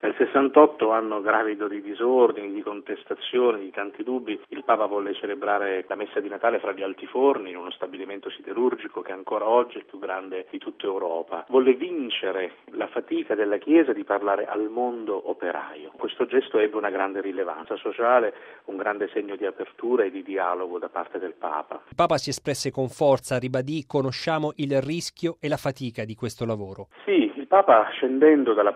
Nel 68, anno gravido di disordini, di contestazioni, di tanti dubbi, il Papa volle celebrare la messa di Natale fra gli Altiforni in uno stabilimento siderurgico che ancora oggi è il più grande di tutta Europa. Volle vincere la fatica della Chiesa di parlare al mondo operaio. Questo gesto ebbe una grande rilevanza sociale, un grande segno di apertura e di dialogo da parte del Papa. Il Papa si espresse con forza, ribadì: conosciamo il rischio e la fatica di questo lavoro. Sì, il Papa, scendendo dalla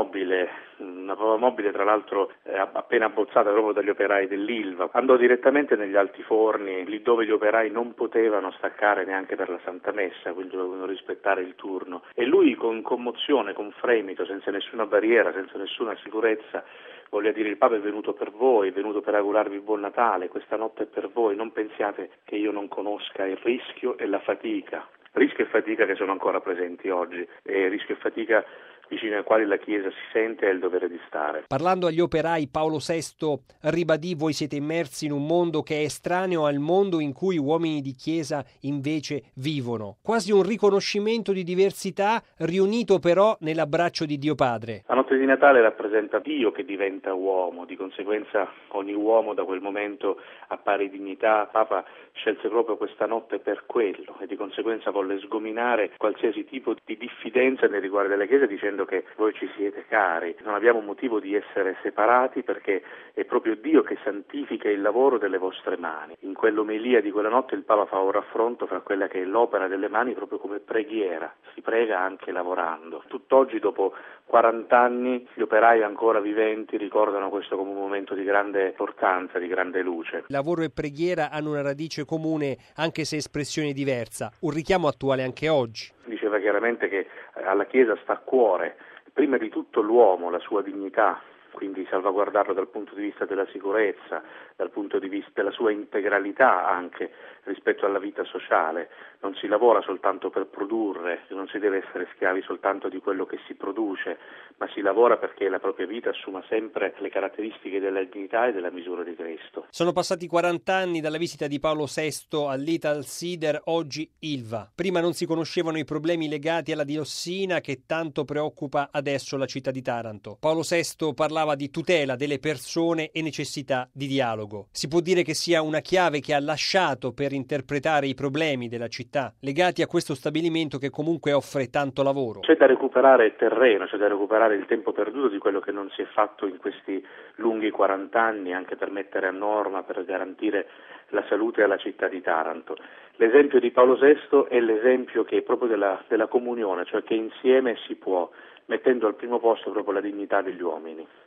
una pava mobile tra l'altro appena abbozzata proprio dagli operai dell'Ilva, andò direttamente negli Altiforni, lì dove gli operai non potevano staccare neanche per la Santa Messa, quindi dovevano rispettare il turno, e lui con commozione, con fremito, senza nessuna barriera, senza nessuna sicurezza, voglio dire: il Papa è venuto per voi, è venuto per augurarvi buon Natale, questa notte è per voi, non pensiate che io non conosca il rischio e la fatica. Rischio e fatica che sono ancora presenti oggi, e rischio e fatica vicino ai quali la Chiesa si sente e ha il dovere di stare. Parlando agli operai, Paolo VI ribadì: voi siete immersi in un mondo che è estraneo al mondo in cui uomini di Chiesa invece vivono. Quasi un riconoscimento di diversità, riunito però nell'abbraccio di Dio Padre. La notte di Natale rappresenta Dio che diventa uomo, di conseguenza ogni uomo da quel momento ha pari dignità. Papa scelse proprio questa notte per quello e di conseguenza volle sgominare qualsiasi tipo di diffidenza nei riguardi della Chiesa, dicendo che voi ci siete cari, non abbiamo motivo di essere separati perché è proprio Dio che santifica il lavoro delle vostre mani. In quell'omelia di quella notte il Papa fa un raffronto fra quella che è l'opera delle mani proprio come preghiera, si prega anche lavorando. Tutt'oggi, dopo 40 anni, gli operai ancora viventi ricordano questo come un momento di grande importanza, di grande luce. Lavoro e preghiera hanno una radice comune, anche se espressione diversa, un richiamo attuale anche oggi. Diceva chiaramente che alla Chiesa sta a cuore prima di tutto l'uomo, la sua dignità, quindi salvaguardarlo dal punto di vista della sicurezza, dal punto di vista della sua integralità anche rispetto alla vita sociale. Non si lavora soltanto per produrre, non si deve essere schiavi soltanto di quello che si produce, ma si lavora perché la propria vita assuma sempre le caratteristiche della dignità e della misura di Cristo. Sono passati 40 anni dalla visita di Paolo VI all'Italsider, oggi Ilva. Prima non si conoscevano i problemi legati alla diossina che tanto preoccupa adesso la città di Taranto. Paolo VI parlava di tutela delle persone e necessità di dialogo. Si può dire che sia una chiave che ha lasciato per interpretare i problemi della città legati a questo stabilimento che comunque offre tanto lavoro. C'è da recuperare terreno, c'è da recuperare il tempo perduto di quello che non si è fatto in questi lunghi 40 anni, anche per mettere a norma, per garantire la salute alla città di Taranto. L'esempio di Paolo VI è l'esempio che è proprio della comunione, cioè che insieme si può, mettendo al primo posto proprio la dignità degli uomini.